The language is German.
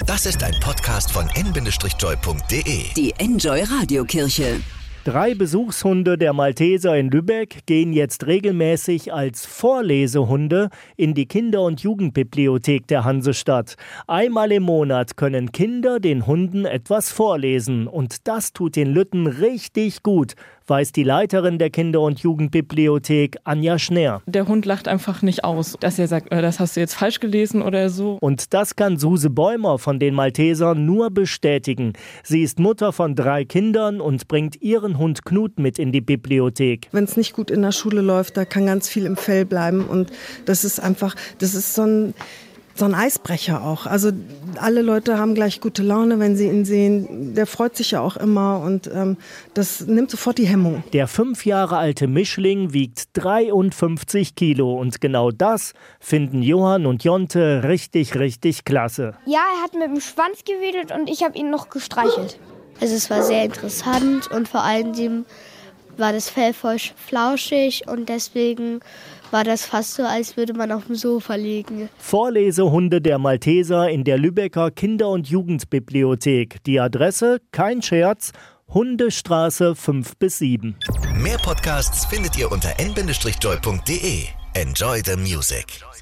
Das ist ein Podcast von n-joy.de. Die Enjoy Radiokirche. 3 Besuchshunde der Malteser in Lübeck gehen jetzt regelmäßig als Vorlesehunde in die Kinder- und Jugendbibliothek der Hansestadt. Einmal im Monat können Kinder den Hunden etwas vorlesen und das tut den Lütten richtig gut, weiß die Leiterin der Kinder- und Jugendbibliothek, Anja Schneer. Der Hund lacht einfach nicht aus, dass er sagt, das hast du jetzt falsch gelesen oder so. Und das kann Suse Bäumer von den Maltesern nur bestätigen. Sie ist Mutter von 3 Kindern und bringt ihren Hund Knut mit in die Bibliothek. Wenn es nicht gut in der Schule läuft, da kann ganz viel im Fell bleiben und das ist so ein Eisbrecher auch. Also alle Leute haben gleich gute Laune, wenn sie ihn sehen. Der freut sich ja auch immer und das nimmt sofort die Hemmung. Der 5 Jahre alte Mischling wiegt 53 Kilo und genau das finden Johann und Jonte richtig, richtig klasse. Ja, er hat mit dem Schwanz gewedelt und ich habe ihn noch gestreichelt. Also es war sehr interessant und vor allem war das Fell voll flauschig und deswegen war das fast so, als würde man auf dem Sofa liegen. Vorlesehunde der Malteser in der Lübecker Kinder- und Jugendbibliothek. Die Adresse, kein Scherz, Hundestraße 5-7. Mehr Podcasts findet ihr unter n-joy.de. Enjoy the music.